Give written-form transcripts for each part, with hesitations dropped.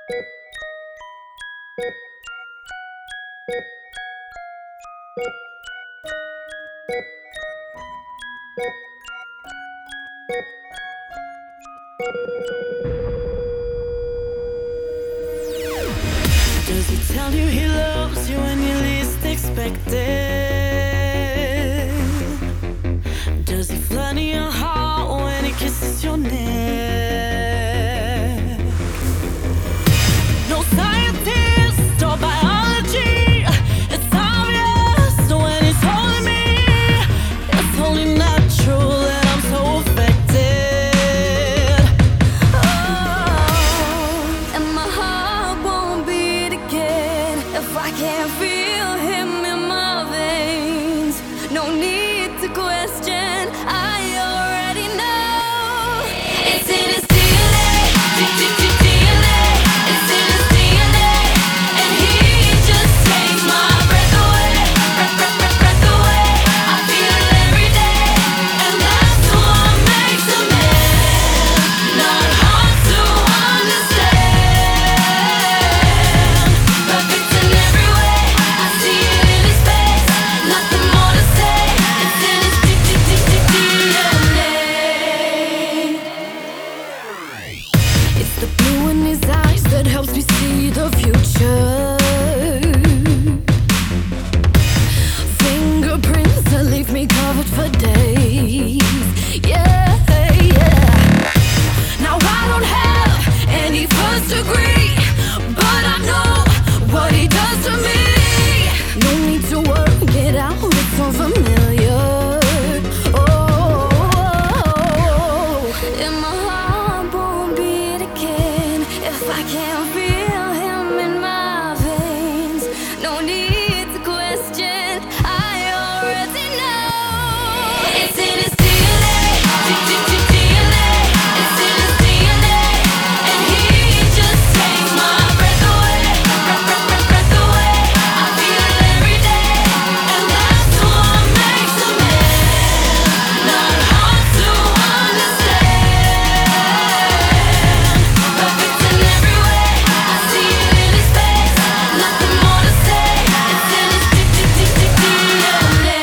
Does he tell you he loves you when you least expect it? Does he flirt in your heart when he kisses your neck? No scientist or biology, it's obvious when he's holding me. It's only natural that I'm so affected. Oh, and my heart won't beat again if I can't feel him in my veins. No need to question, I already know. It's in his DNA, DNA. It's in his DNA, and he just takes my breath away, breath away. I feel it every day, and that's what makes a man. Not hard to understand. Perfect in every way, I see it in his face. Nothing more to say. It's in his DNA. It's the blue in his eyes that helps me see the future. Fingerprints that leave me covered for days. Yeah, yeah. Now I don't have any first degree, but I know what he does to me. No need to work it out, it's so familiar. Oh, and my heart won't beat again if I can't feel him in my veins. No need to question, I already know. It's in his DNA, DNA. It's in his DNA, and he just takes my breath away, breath away. I feel it every day, and that's what makes a man. Not hard to understand. Perfect in every way, I see it in his face. Nothing more to say. It's in his DNA.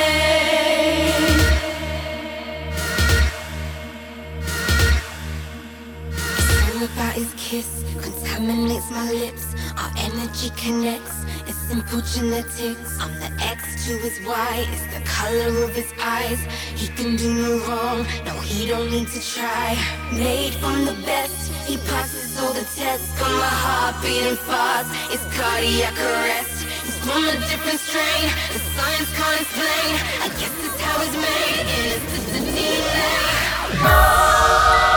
Something about his kiss contaminates my lips. Our energy connects. It's simple genetics. I'm the X to his Y. It's the color of his eyes. He can do no wrong. No, he don't need to try. Made from the best. He passes all the tests. Got my heart beating fast. It's cardiac arrest. He's from a different strain. The science can't explain. I guess it's how he's made. It's the DNA.